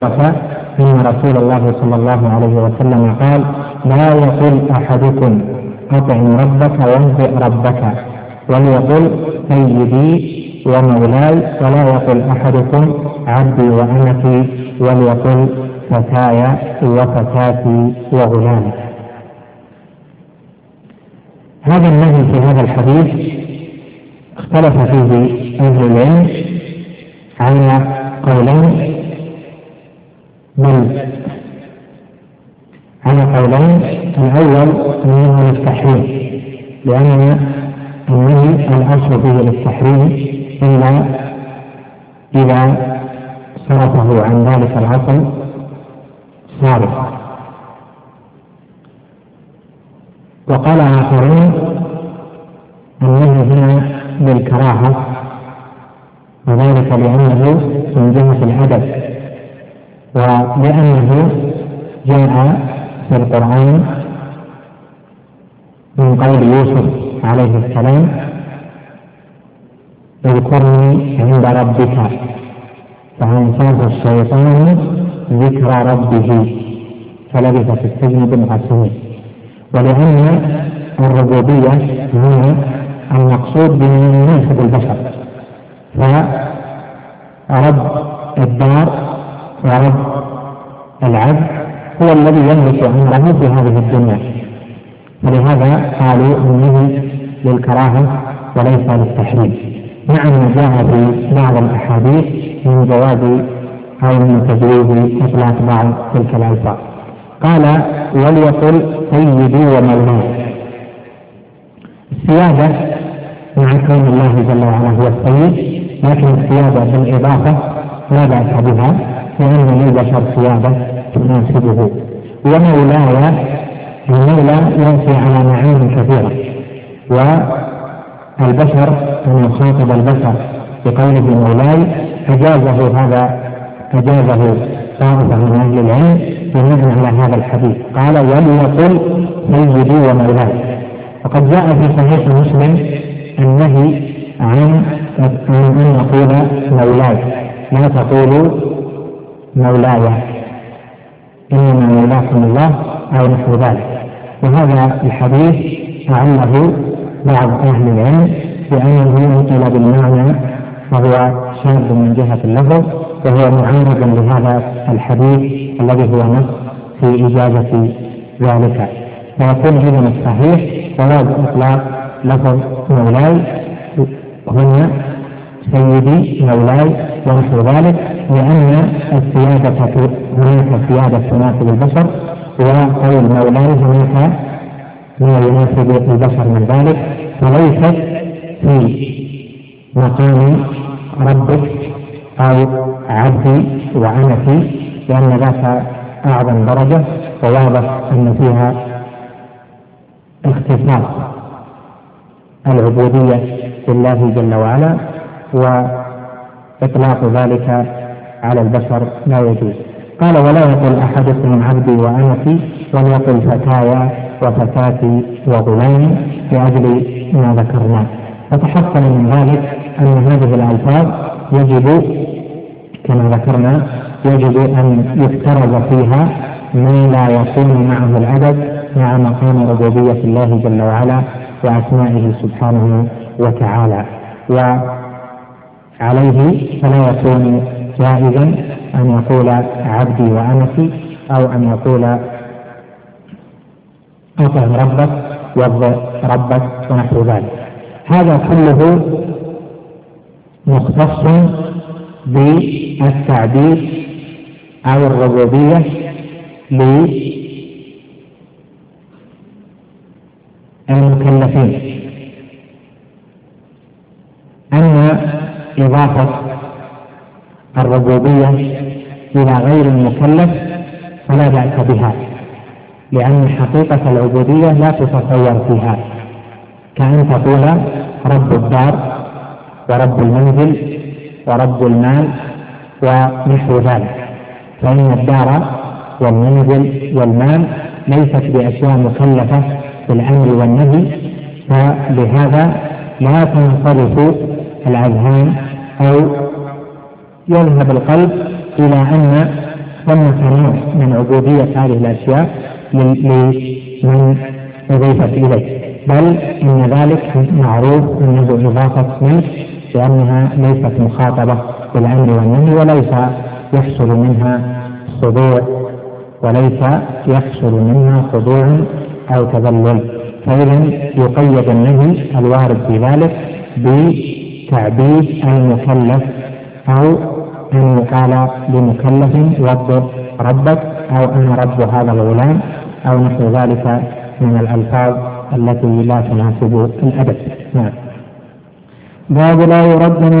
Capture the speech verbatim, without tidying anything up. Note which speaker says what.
Speaker 1: أن رسول الله صلى الله عليه وسلم قال: لا يقل أحدكم أطعم ربك وانزئ ربك، وليقل سيدي ومولاي، ولا يقل أحدكم عبدي وأمتي، وليقل فتاي وفتاتي وغلامي. هذا النهي في هذا الحديث اختلف فيه أهل العلم على قولين، بل على قولين. الأول أنه للتحريم، لأن النهي الأصل فيه للتحريم إلا إذا صرفه عن ذلك الأصل صارف. وقال آخرون النهي هنا بالكراهة، وذلك لأنه من جهة الأدب، ولأنه جاء في القرآن من قول يوسف عليه السلام: اذكرني عند ربك، فأنساه الشيطان ذكر ربه فلبث في السجن بضع سنين. ولأن الربوبية هنا المقصود بما يناسب البشر، فرب الدار ورب العبد هو الذي يملك أمره في هذه الدنيا، فلهذا قالوا إنه للكراهة وليس للتحريم، مع ما جاء في بعض الأحاديث من جواز أو من تجويز إطلاق بعض تلك الألفاظ. قال: وليقل سيدي ومولاي. السيادة مع كون الله جل وعلا هو السيد، لكن السيادة بالإضافة لا بأس بها، لأن للبشر سيادة تناسبه. ومولاي، المولى يأتي على معاني كثيرة، والبشر أن يخاطب البشر بقوله مولاي أجازه هذا أجازه طائفة من أهل العلم بناء على هذا الحديث. قال: وليقل سيدي ومولاي. وقد جاء في صحيح مسلم النهي عن أن نقول مولاي، لا تقولوا مولاي، إنما مولاكم الله أو نحو ذلك. وهذا الحديث أعله بعض أهل العلم بأنه ينقل بالمعنى، وهو شاذ من جهة اللفظ، وهو معارض لهذا الحديث الذي هو نص في إجازة ذلك. فيكون إذن الصحيح جواز إطلاق لفظ مولاي هنا سيدي مولاي ونحو ذلك، لأن السيادة هناك سيادة تناسب البشر، وقول مولاي هناك ما يناسب البشر من ذلك، وليست في مقام ربك أو عبدي وعنتي، لأن ذاك أعظم درجة، وواضح أن فيها اختصاص العبودية لله جل وعلا، وإطلاق ذلك على البشر لا يجوز. قال: ولا يقل أحدكم عبدي وأمتي، وليقل فتايا وفتاتي وغلامي، لأجل ما ذكرناه. فتحصل من ذلك أن هذه الألفاظ يجب كما ذكرنا يجب أن يفترض فيها ما لا يكون معه العدد مع مقام ربوبية الله جل وعلا وأسمائه سبحانه وتعالى، وعليه فلا يكون جائزا أن يقول عبدي وأمتي، أو أن يقول أطعم ربك وارض ربك ونحو ذلك. هذا كله مختص بالتعبيد أو الربوبية للمكلفين. أما إضافة الربوبية إلى غير المكلف فلا بأس بها، لأن حقيقة العبودية لا تتصور فيها، كأن تقول رب الدار ورب المنزل ورب المال ونحو ذلك، فإن الدار والمنزل والمال ليست بأشياء مكلفة في الأمر والنهي، فلهذا لا تنصرف الأذهان أو يذهب القلب إلى أن ثم نوع من عبودية هذه الأشياء لمن أضيفت إليه، بل إن ذلك معروف أنه إضافة ملك لأنها ليست مخاطبة بالأمر والنهي، وليس يحصل منها خضوع وليس يحصل منها خضوع أو تذلل، فإذا يقيد النهي الوارد في ذلك بتعبيد المكلف، أو أن يقال لمكلف رب ربك، أو أنا رب هذا الغلام، أو نحو ذلك من الألفاظ التي لا تناسب الأدب. نعم.
Speaker 2: باب لا يرد